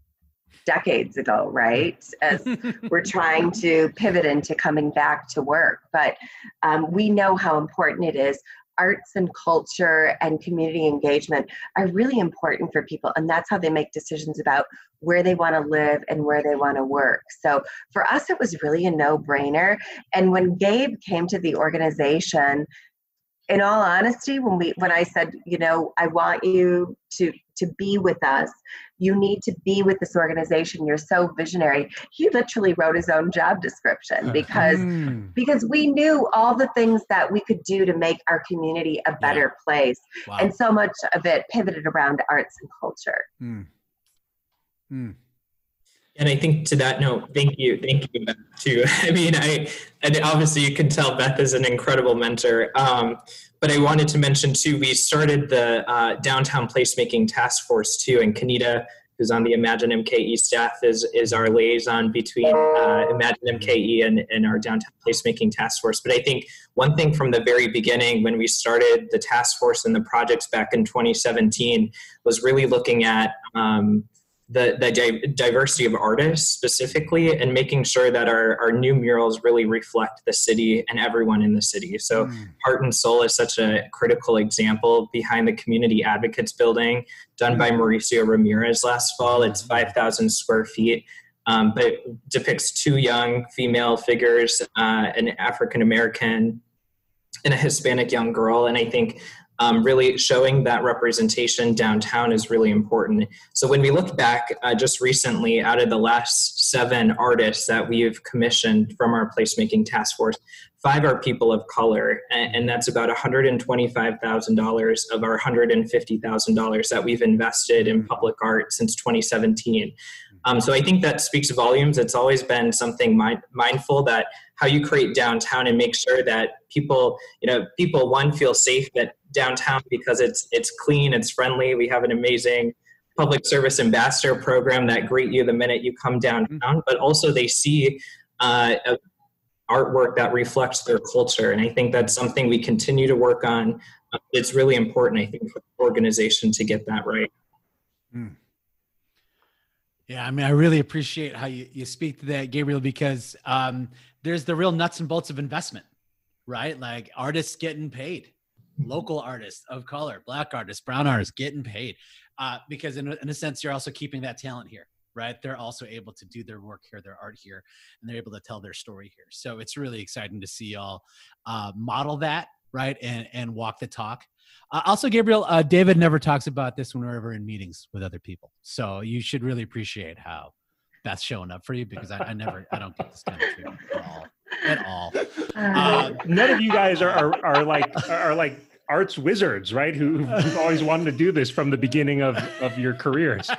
S5: decades ago, right? As we're trying to pivot into coming back to work. But um, we know how important it is. Arts and culture and community engagement are really important for people. And that's how they make decisions about where they want to live and where they want to work. So for us, it was really a no-brainer. And when Gabe came to the organization, in all honesty, when we when I said, you know, I want you to to be with us, you need to be with this organization, you're so visionary, he literally wrote his own job description because mm. because we knew all the things that we could do to make our community a better yeah. place. Wow. And so much of it pivoted around arts and culture. Mm.
S6: Mm. And I think to that note, thank you, thank you, Beth, too. I mean, I, and obviously you can tell Beth is an incredible mentor. Um, but I wanted to mention too, we started the uh, Downtown Placemaking Task Force too, and Kenita, who's on the Imagine M K E staff, is is our liaison between uh, Imagine M K E and, and our Downtown Placemaking Task Force. But I think one thing from the very beginning, when we started the task force and the projects back in twenty seventeen, was really looking at um, the, the di- diversity of artists specifically, and making sure that our, our new murals really reflect the city and everyone in the city. So mm. Heart and Soul is such a critical example behind the Community Advocates building done by Mauricio Ramirez last fall. It's five thousand square feet. um, but it depicts two young female figures, uh, an African-American and a Hispanic young girl. And I think um, really showing that representation downtown is really important. So when we look back uh, just recently, out of the last seven artists that we've commissioned from our placemaking task force, five are people of color, and, and that's about one hundred twenty-five thousand dollars of our one hundred fifty thousand dollars that we've invested in public art since twenty seventeen. Um, so I think that speaks volumes. It's always been something mind, mindful that how you create downtown and make sure that people, you know, people, one, feel safe that downtown because it's it's clean, it's friendly. We have an amazing public service ambassador program that greet you the minute you come downtown, but also they see uh, a artwork that reflects their culture. And I think that's something we continue to work on. Uh, it's really important, I think, for the organization to get that right.
S2: Mm. Yeah, I mean, I really appreciate how you, you speak to that, Gabriel, because um, there's the real nuts and bolts of investment, right? Like artists getting paid, local artists of color, Black artists, brown artists getting paid. Uh, because in, in a sense, you're also keeping that talent here, right? They're also able to do their work here, their art here, and they're able to tell their story here. So it's really exciting to see y'all uh, model that, right? And, and walk the talk. Uh, also, Gabriel, uh, David never talks about this when we're ever in meetings with other people. So you should really appreciate how Beth's showing up for you, because I, I never, I don't get this kind of treatment at all, at all.
S1: Uh, none of you guys are, are, are like, are like arts wizards, right? Who, who've always wanted to do this from the beginning of, of your careers.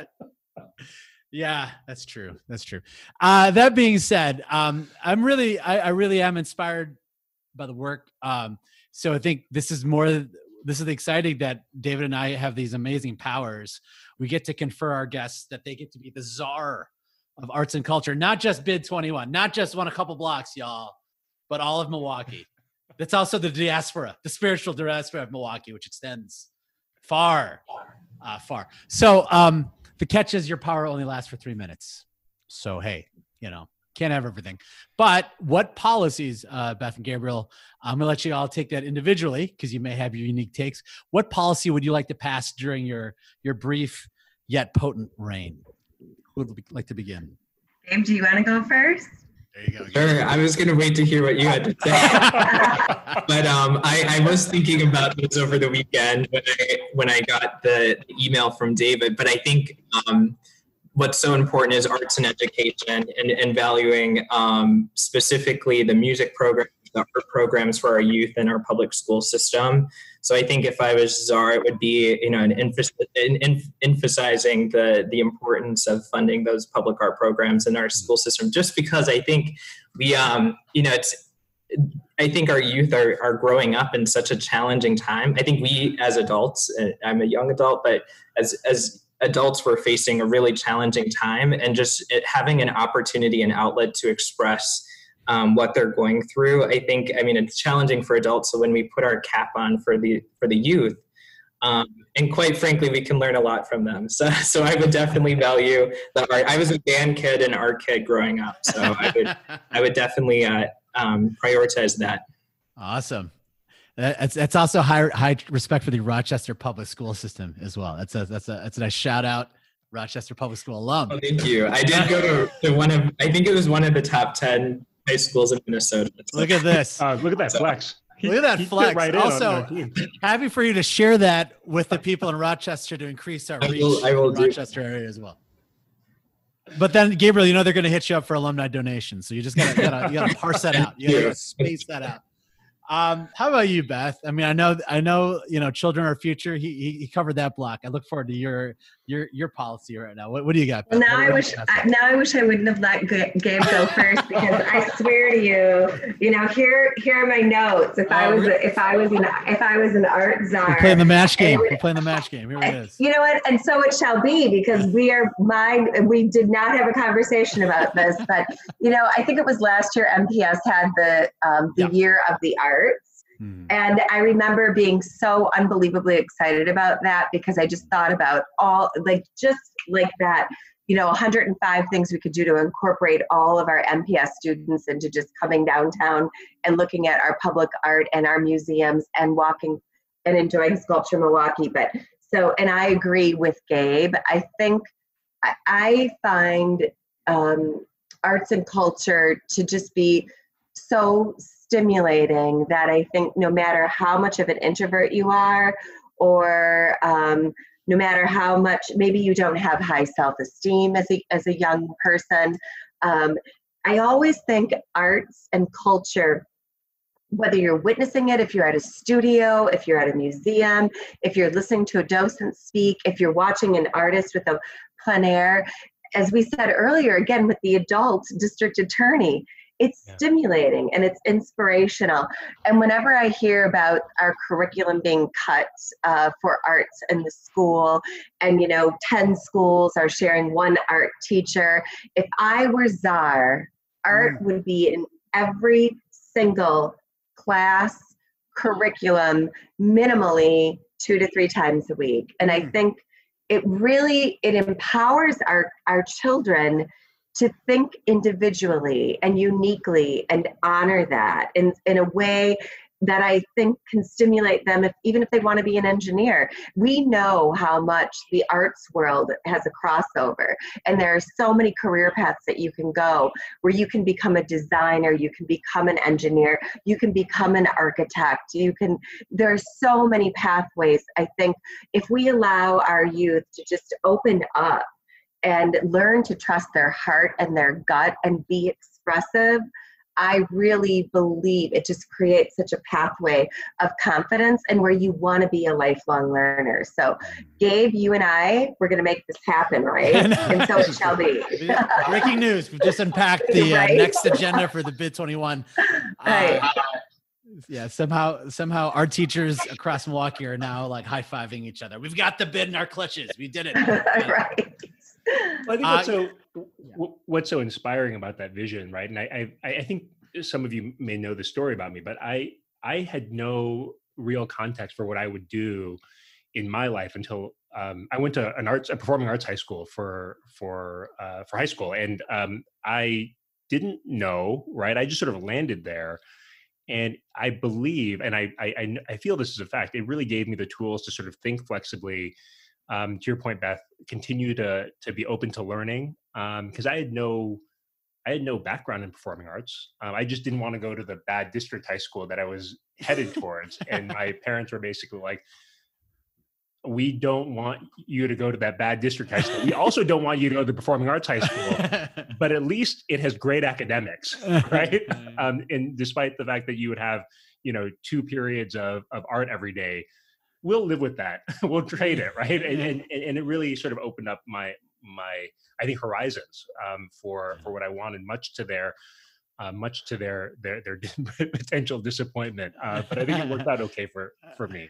S2: Yeah, that's true. That's true. Uh, that being said, um, I'm really, I, I really am inspired by the work. Um, so I think this is more, this is exciting that David and I have these amazing powers. We get to confer our guests that they get to be the czar of arts and culture, not just Bid twenty-one, not just one a couple blocks, y'all, but all of Milwaukee. That's also the diaspora, the spiritual diaspora of Milwaukee, which extends far, uh, far. So um, the catch is your power only lasts for three minutes. So, hey, you know, can't have everything. But what policies, uh, Beth and Gabriel, I'm gonna let you all take that individually because you may have your unique takes. What policy would you like to pass during your, your brief yet potent reign? Who would like to begin?
S5: Gabe, do you want to go first?
S2: There you go.
S6: Sure. I was going to wait to hear what you had to say. But um, I, I was thinking about this over the weekend when I, when I got the email from David. But I think um, what's so important is arts and education and, and valuing um, specifically the music program, the art programs for our youth in our public school system. So I think if I was czar, it would be, you know, an emph- an emph- emphasizing the the importance of funding those public art programs in our school system. Just because I think we, um, you know, it's, I think our youth are are growing up in such a challenging time. I think we as adults, I'm a young adult, but as as adults, we're facing a really challenging time, and just it, having an opportunity and outlet to express Um, what they're going through. I think, I mean, it's challenging for adults. So when we put our cap on for the for the youth, um, and quite frankly, we can learn a lot from them. So, so I would definitely value the art. I was a band kid and art kid growing up, so I would I would definitely uh, um, prioritize that.
S2: Awesome. That's that's also high high respect for the Rochester public school system as well. That's a that's a that's a nice shout out. Rochester Public School alum.
S6: Oh, thank you. I did go to, to one of, I think it was one of the top ten high schools in Minnesota.
S2: Look at this.
S1: Uh, look at that flex. He,
S2: look at that flex.
S1: Right
S2: also, happy for you to share that with the people in Rochester to increase our reach
S6: I will, I will
S2: in the Rochester
S6: do.
S2: area as well. But then, Gabriel, you know they're going to hit you up for alumni donations, so you just got to you got to parse that out. You got to space that out. Um, how about you, Beth? I mean, I know, I know, you know, children are future. He, he he covered that block. I look forward to your your your policy right now. What what do you got, Beth?
S5: Well, now
S2: what,
S5: I wish I, now I wish I wouldn't have let Gabe go first, because I swear to you, you know, here here are my notes. If I was if I was an if I was an art czar,
S2: we're playing the match game. We're playing the match game. Here it is.
S5: You know what? And so it shall be, because we are mine. We did not have a conversation about this, but you know, I think it was last year M P S had the um, the
S2: yeah.
S5: year of the arts. And I remember being so unbelievably excited about that, because I just thought about all, like, just like that, you know, one hundred five things we could do to incorporate all of our M P S students into just coming downtown and looking at our public art and our museums and walking and enjoying Sculpture Milwaukee. But so, and I agree with Gabe. I think I, I find um, arts and culture to just be so stimulating that I think no matter how much of an introvert you are, or um, no matter how much, maybe you don't have high self-esteem as a, as a young person, um, I always think arts and culture, whether you're witnessing it, if you're at a studio, if you're at a museum, if you're listening to a docent speak, if you're watching an artist with a plein air, as we said earlier, again, with the adult district attorney, it's yeah. stimulating and it's inspirational. And whenever I hear about our curriculum being cut uh, for arts in the school, and, you know, ten schools are sharing one art teacher, if I were czar, art mm. would be in every single class, curriculum, minimally two to three times a week. And I think it really, it empowers our, our children to think individually and uniquely and honor that in, in a way that I think can stimulate them, if, even if they want to be an engineer. We know how much the arts world has a crossover, and there are so many career paths that you can go where you can become a designer, you can become an engineer, you can become an architect, you can, there are so many pathways. I think if we allow our youth to just open up and learn to trust their heart and their gut and be expressive, I really believe it just creates such a pathway of confidence and where you want to be a lifelong learner. So, Gabe, you and I, we're going to make this happen, right? And so it shall be.
S2: Breaking news. We've just unpacked the right? uh, next agenda for the Bid twenty-one.
S5: Right.
S2: Uh, yeah, somehow, somehow our teachers across Milwaukee are now like high-fiving each other. We've got the bid in our clutches. We did it.
S5: Right.
S1: Well, I think what's so what's so inspiring about that vision, right? And I, I I think some of you may know the story about me, but I I had no real context for what I would do in my life until um, I went to an arts, a performing arts high school for for uh, for high school, and um, I didn't know, right? I just sort of landed there, and I believe, and I I I feel this is a fact. It really gave me the tools to sort of think flexibly. Um, to your point, Beth, continue to to be open to learning, because um, I had no I had no background in performing arts. Um, I just didn't want to go to the bad district high school that I was headed towards, and my parents were basically like, "We don't want you to go to that bad district high school. We also don't want you to go to the performing arts high school, but at least it has great academics, right? Um, and despite the fact that you would have, you know, two periods of of art every day." We'll live with that. We'll trade it, right? And, and and it really sort of opened up my my I think horizons um, for for what I wanted, much to their uh, much to their their their potential disappointment. Uh, but I think it worked out okay for for me.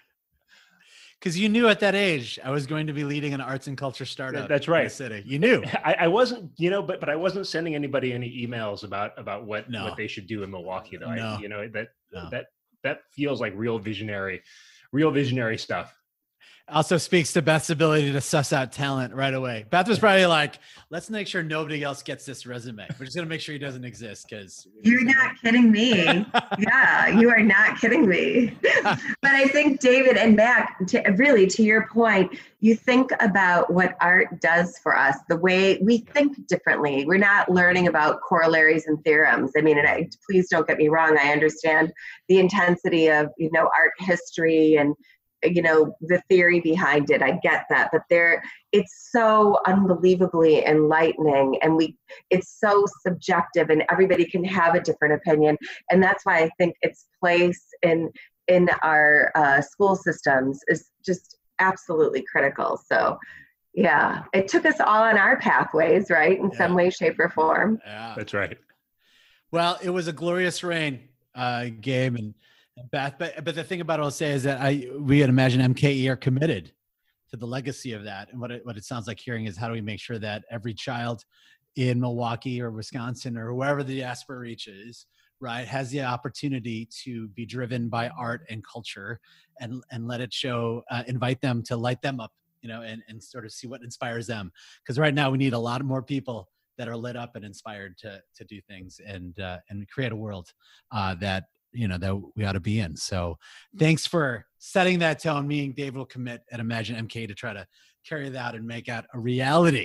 S2: Because you knew at that age I was going to be leading an arts and culture startup.
S1: That's right.
S2: In the city. You knew.
S1: I, I wasn't, you know, but but I wasn't sending anybody any emails about about what
S2: no.
S1: what they should do in Milwaukee, though.
S2: No.
S1: I, you know that
S2: no.
S1: that that feels like real visionary. Real visionary stuff.
S2: Also speaks to Beth's ability to suss out talent right away. Beth was probably like, let's make sure nobody else gets this resume. We're just going to make sure he doesn't exist because
S5: you're not kidding me. Yeah, you are not kidding me. But I think David and Mac, to, really to your point, you think about what art does for us, the way we think differently. We're not learning about corollaries and theorems. I mean, and I, please don't get me wrong. I understand the intensity of, you know, art history and, you know, the theory behind it. I get that, but there, it's so unbelievably enlightening, and we, it's so subjective, and everybody can have a different opinion. And that's why I think its place in, in our uh, school systems is just absolutely critical. So yeah, it took us all on our pathways, right? In yeah. some way, shape, or form.
S2: Yeah,
S1: that's right.
S2: Well, it was a glorious reign, uh, Gabe and Beth. But but the thing about it I'll say is that I we at Imagine M K E are committed to the legacy of that. And what it what it sounds like hearing is how do we make sure that every child in Milwaukee or Wisconsin or wherever the diaspora reaches, right, has the opportunity to be driven by art and culture, and and let it show, uh, invite them to light them up, you know, and and sort of see what inspires them. Because right now we need a lot more people that are lit up and inspired to to do things and uh, and create a world uh, that you know that we ought to be in. So thanks for setting that tone. Me and Dave will commit at Imagine M K to try to carry that and make that a reality.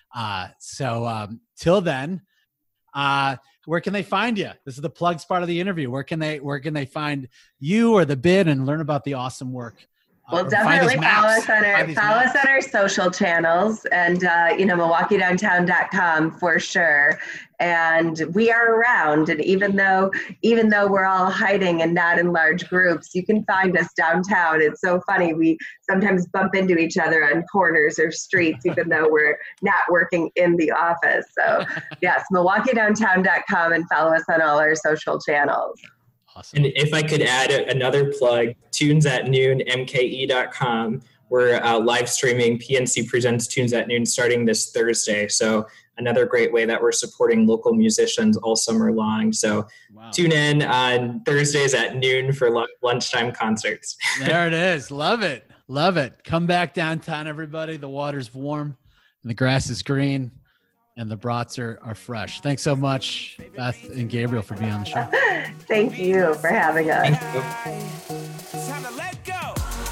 S2: Uh, so um, till then, uh, where can they find you? This is the plugs part of the interview. Where can they where can they find you or the bid and learn about the awesome work?
S5: Well,
S2: Uh,
S5: definitely
S2: find these
S5: follow
S2: maps.
S5: us on our
S2: Find these
S5: follow
S2: maps.
S5: us on our social channels, and uh, you know, Milwaukee Downtown dot com for sure. And we are around. And even though even though we're all hiding and not in large groups, you can find us downtown. It's so funny. We sometimes bump into each other on corners or streets, even though we're not working in the office. So yes, Milwaukee Downtown dot com, and follow us on all our social channels.
S2: Awesome.
S6: And if I could add a- another plug, Tunes at Noon, M K E dot com. We're uh, live streaming P N C Presents Tunes at Noon starting this Thursday. So another great way that we're supporting local musicians all summer long. So
S2: Wow.
S6: tune in on Thursdays at noon for lu- lunchtime concerts.
S2: There it is. Love it. Love it. Come back downtown, everybody. The water's warm and the grass is green and the brats are, are fresh. Thanks so much, Beth and Gabriel, for being on the show.
S5: Thank you for having us.
S6: Thank you.
S4: It's time to let go.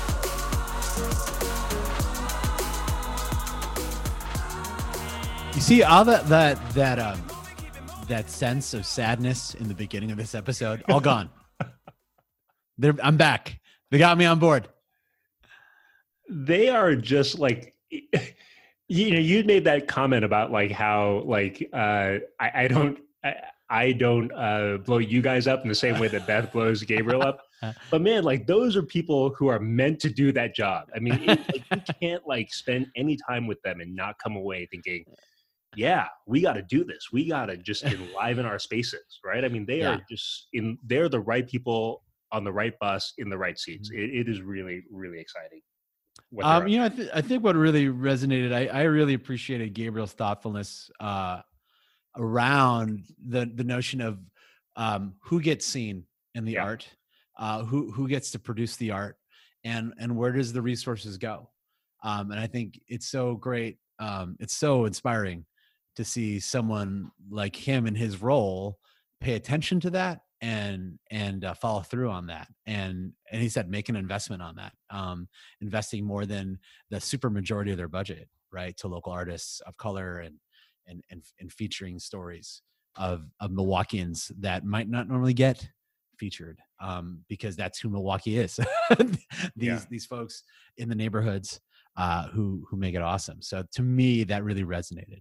S2: You see all that that that um that sense of sadness in the beginning of this episode, all gone. They're, I'm back. They got me on board.
S1: They are just like, you know, you made that comment about like how like uh, I, I don't I, I don't uh, blow you guys up in the same way that Beth blows Gabriel up. But man, like those are people who are meant to do that job. I mean, it, like, you can't like spend any time with them and not come away thinking, yeah, we got to do this. We got to just enliven our spaces, right? I mean, they
S2: Yeah.
S1: are just in. They're the right people on the right bus in the right seats. It, it is really, really exciting. what they're
S2: Um,
S1: up
S2: you know, I, th- I think what really resonated, I, I really appreciated Gabriel's thoughtfulness uh, around the the notion of um, who gets seen in the
S1: Yeah.
S2: art, uh, who who gets to produce the art, and and where does the resources go? Um, and I think it's so great. Um, it's so inspiring to see someone like him in his role pay attention to that and and uh, follow through on that, and and he said make an investment on that, um, investing more than the super majority of their budget, right, to local artists of color and and and, and featuring stories of of Milwaukeeans that might not normally get featured, um, because that's who Milwaukee is. these
S1: Yeah.
S2: these folks in the neighborhoods uh, who who make it awesome. So to me, that really resonated.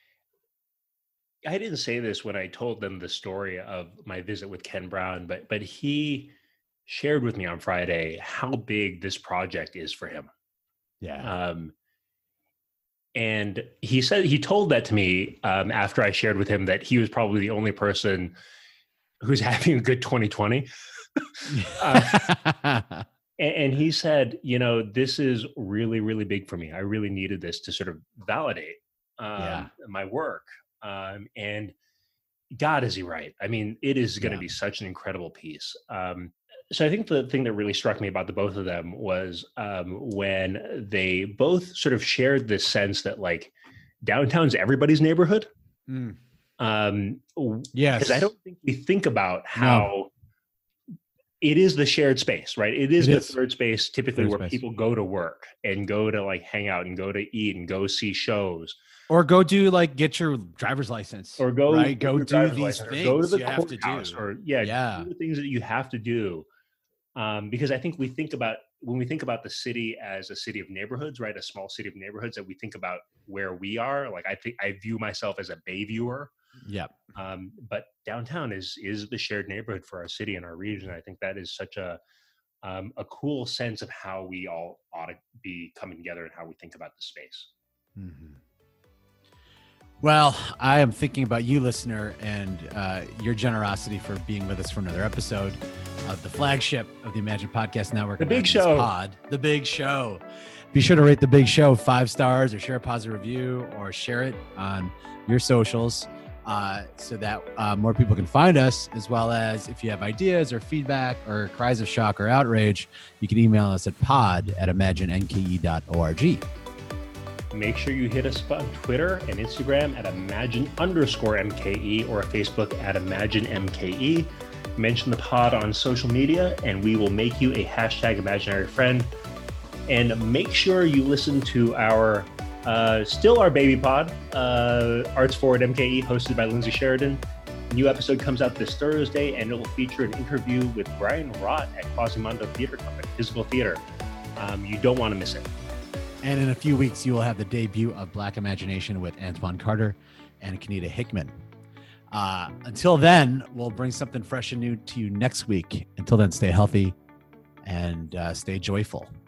S1: I didn't say this when I told them the story of my visit with Ken Brown, but but he shared with me on Friday how big this project is for him.
S2: Yeah.
S1: Um, and he said he told that to me um, after I shared with him that he was probably the only person who's having a good twenty twenty. uh, and, and he said, you know, this is really, really big for me. I really needed this to sort of validate um,
S2: Yeah.
S1: my work. Um, and God, is he right? I mean, it is going to
S2: Yeah.
S1: be such an incredible piece. Um, so I think the thing that really struck me about the both of them was um, when they both sort of shared this sense that like downtown's everybody's neighborhood.
S2: Mm.
S1: Um,
S2: Yes.
S1: because I don't think we think about how it is the shared space, right? It is
S2: It
S1: the
S2: is.
S1: third space typically
S2: Third
S1: where
S2: space.
S1: people go to work and go to like hang out and go to eat and go see shows
S2: Or go do like get your driver's license,
S1: or go
S2: right.
S1: get
S2: Go
S1: your
S2: do
S1: driver's
S2: these
S1: license, or
S2: things
S1: go to the
S2: you have to
S1: courthouse,
S2: do.
S1: or yeah,
S2: Yeah.
S1: do the things that you have to do. Um, because I think we think about when we think about the city as a city of neighborhoods, right? A small city of neighborhoods, that we think about where we are. Like I think I view myself as a Bay viewer.
S2: Yep.
S1: Um, but downtown is is the shared neighborhood for our city and our region. I think that is such a um, a cool sense of how we all ought to be coming together and how we think about the space.
S2: Mhm. Well, I am thinking about you, listener, and uh, your generosity for being with us for another episode of the flagship of the Imagine Podcast Network.
S1: The Big
S2: Imagine's
S1: Show.
S2: Pod, The Big Show. Be sure to rate The Big Show five stars or share a positive review or share it on your socials uh, so that uh, more people can find us, as well as if you have ideas or feedback or cries of shock or outrage, you can email us at pod at imagine n k e dot org.
S1: Make sure you hit us up on Twitter and Instagram at imagine underscore MKE or Facebook at imagine M K E. Mention the pod on social media and we will make you a hashtag imaginary friend. And make sure you listen to our Uh, still our baby pod, uh, Arts Forward M K E, hosted by Lindsay Sheridan. A new episode comes out this Thursday, and it will feature an interview with Brian Rott at Quasimodo Theater Company, Physical Theater. Um, you don't want to miss it.
S2: And in a few weeks, you will have the debut of Black Imagination with Antoine Carter and Kenita Hickman. Uh, until then, we'll bring something fresh and new to you next week. Until then, stay healthy and uh, stay joyful.